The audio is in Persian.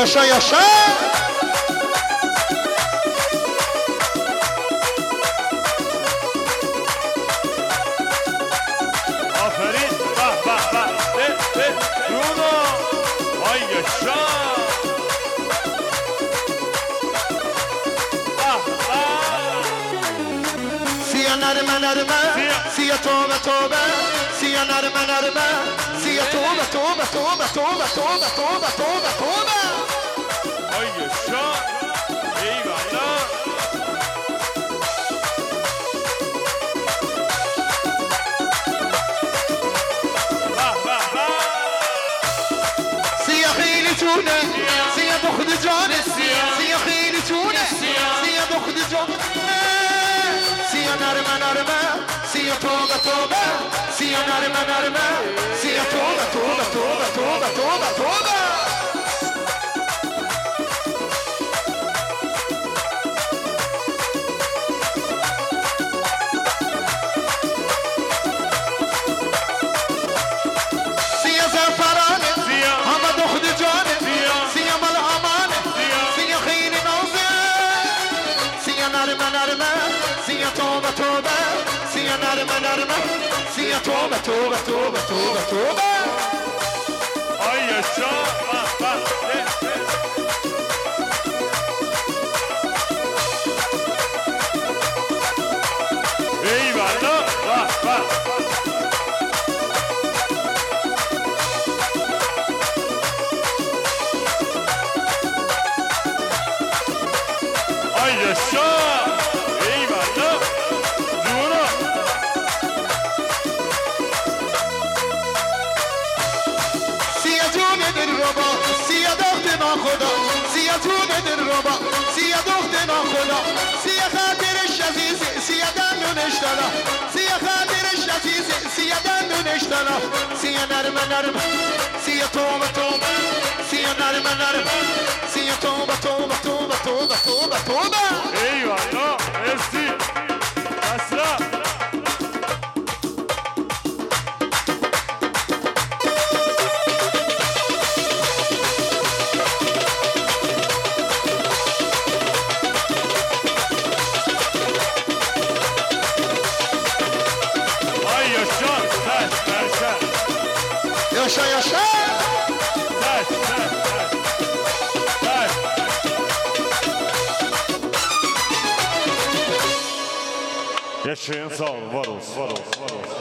yaşa yaşa. Aferin. Bak bak bak. Bruno. Ay yaşa. Siya närme närme, siya tåbe tåbe, siya närme närme, siya tåbe tåbe tåbe tåbe tåbe tåbe tåbe tåbe. Ay yaşa. Eyvallah. Siya خیلی تونه، siya دخد جانه، siya خیلی تونه، siya دخد جانه. Siya närme närme, siya tåbe tåbe, siya närme närme, siya tåbe tåbe tåbe tåbe tåbe tåbe. Siya زعفرانه، همه دخد جانه، siya ملهمانه، siya خیلی نازه. Siya närme närme, siya tåbe tåbe, siya närme närme, siya tåbe tåbe tåbe tåbe tåbe. Ay yaşa. Bak bak. Eyvallah. Bak bak. Ay yaşa. Eyvallah. Bruno. Siya جون دلربا، siya دخت ناخدا، siya جون دلربا، siya دخت ناخدا، siya خاطرش عزیزه، siya دندونش دلا، siya خاطرش عزیزه، siya دندونش دلا. siya närme närme, siya tåbe tåbe, siya närme närme, siya tåbe tåbe tåbe tåbe tåbe tåbe. Eyvallah. Merci. Asra. Ay yaşa. Ters terse. Yaşa yaşa. Ters ters ters. Ters. Yaşayın sağ olun. Var olsun. Var olsun. Var olsun.